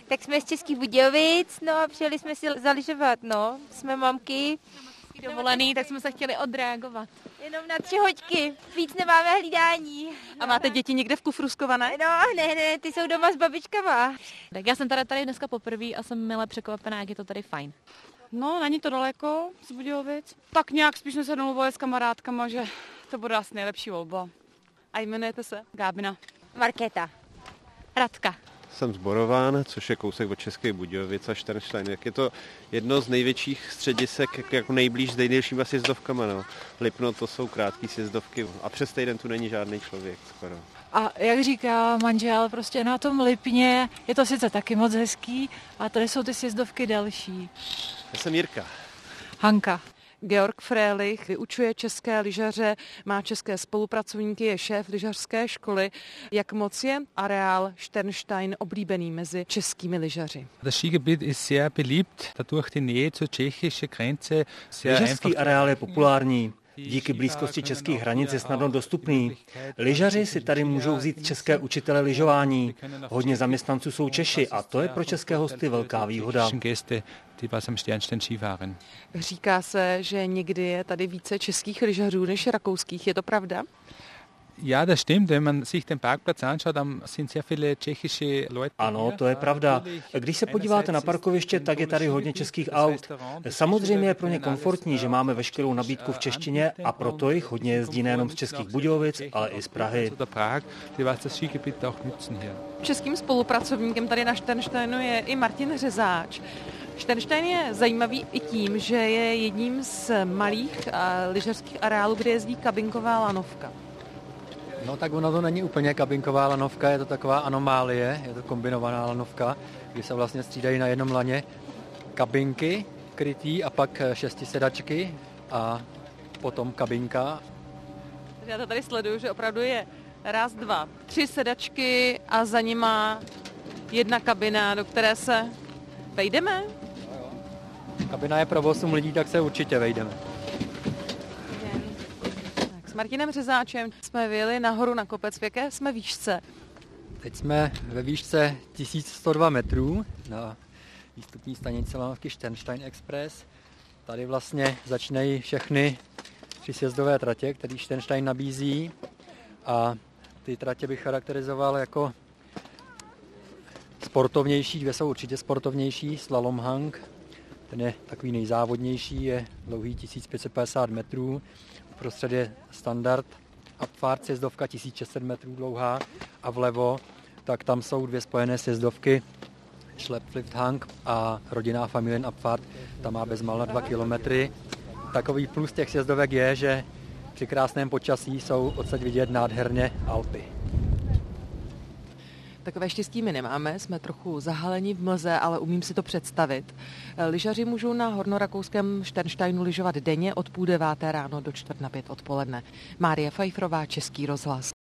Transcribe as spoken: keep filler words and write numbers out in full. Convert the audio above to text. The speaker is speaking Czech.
Tak jsme z Českých Budějovic, no a přijeli jsme si zaližovat, no. Jsme mamky. Dovolený, tak jsme se chtěli odreagovat. Jenom na tři hoďky, víc nemáme hlídání. A máte děti někde v kufru skované? No, ne, ne, ty jsou doma s babičkama. Tak já jsem tady tady dneska poprvé a jsem milé překvapená, jak je to tady fajn. No, není to daleko z Budějovic. Tak nějak spíš jsme se domluvili s kamarádkama, že to bude asi nejlepší volba. A jmenujete se? Gábina. Markéta. Radka. Jsem z Borován, což je kousek od Českých Budějovic a Šternštajn. Jak je to jedno z největších středisek, jako nejblíž s nejdelšíma sjezdovkama. No. Lipno, to jsou krátké sjezdovky a přes týden tu není žádný člověk skoro. A jak říká manžel, prostě na tom Lipně je to sice taky moc hezký, a tady jsou ty sjezdovky delší. Já jsem Jirka. Hanka. Georg Frélich vyučuje české lyžaře, má české spolupracovníky, je šéf lyžařské školy. Jak moc je areál Šternštajn oblíbený mezi českými lyžaři? Das Skigebiet ist sehr beliebt, dadurch die Nähe zur tschechischen Grenze sehr Lyžařský areál je populární. Díky blízkosti českých hranic je snadno dostupný. Lyžaři si tady můžou vzít české učitele lyžování. Hodně zaměstnanců jsou Češi a to je pro české hosty velká výhoda. Říká se, že někdy je tady více českých lyžařů než rakouských. Je to pravda? Ja, das stimmt. Wenn man sich den Parkplatz anschaut, dann sind sehr viele tschechische Leute. Ano, to je pravda. Když se podíváte na parkoviště, tak je tady hodně českých aut. Samozřejmě je pro ně komfortní, že máme veškerou nabídku v češtině a proto jich hodně jezdí nejenom z Českých Budějovic, ale i z Prahy. Českým spolupracovníkem tady na Šternštajnu je i Martin Řezáč. Šternštajn je zajímavý i tím, že je jedním z malých lyžařských areálů, kde jezdí kabinková lanovka. No tak ono to není úplně kabinková lanovka, je to taková anomálie, je to kombinovaná lanovka, kdy se vlastně střídají na jednom laně kabinky krytý a pak šesti sedačky a potom kabinka. Já to tady sleduju, že opravdu je raz, dva, tři sedačky a za nima jedna kabina, do které se vejdeme. Kabina je pro osm lidí, tak se určitě vejdeme. S Martinem Řezáčem jsme vyjeli nahoru na kopec. V jaké jsme výšce? Teď jsme ve výšce tisíc sto dva metrů na výstupní stanici lanovky Šternštajn Express. Tady vlastně začínají všechny tři sjezdové tratě, které Šternštajn nabízí. A ty tratě bych charakterizoval jako sportovnější. Dvě jsou určitě sportovnější. Slalomhang, ten je takový nejzávodnější, je dlouhý tisíc pět set padesát metrů. Uprostřed je standard Abfahrt, sjezdovka tisíc šest set metrů dlouhá a vlevo, tak tam jsou dvě spojené sjezdovky, Schlepplifthang a rodinná Familienabfahrt, tam má bezmála dva kilometry. Takový plus těch sjezdovek je, že při krásném počasí jsou odsaď vidět nádherně Alpy. Takové štěstí my nemáme, jsme trochu zahaleni v mlze, ale umím si to představit. Lyžaři můžou na hornorakouském Šternštajnu lyžovat denně od půl deváté ráno do čtvrt na pět odpoledne. Mária Fajfrová, Český rozhlas.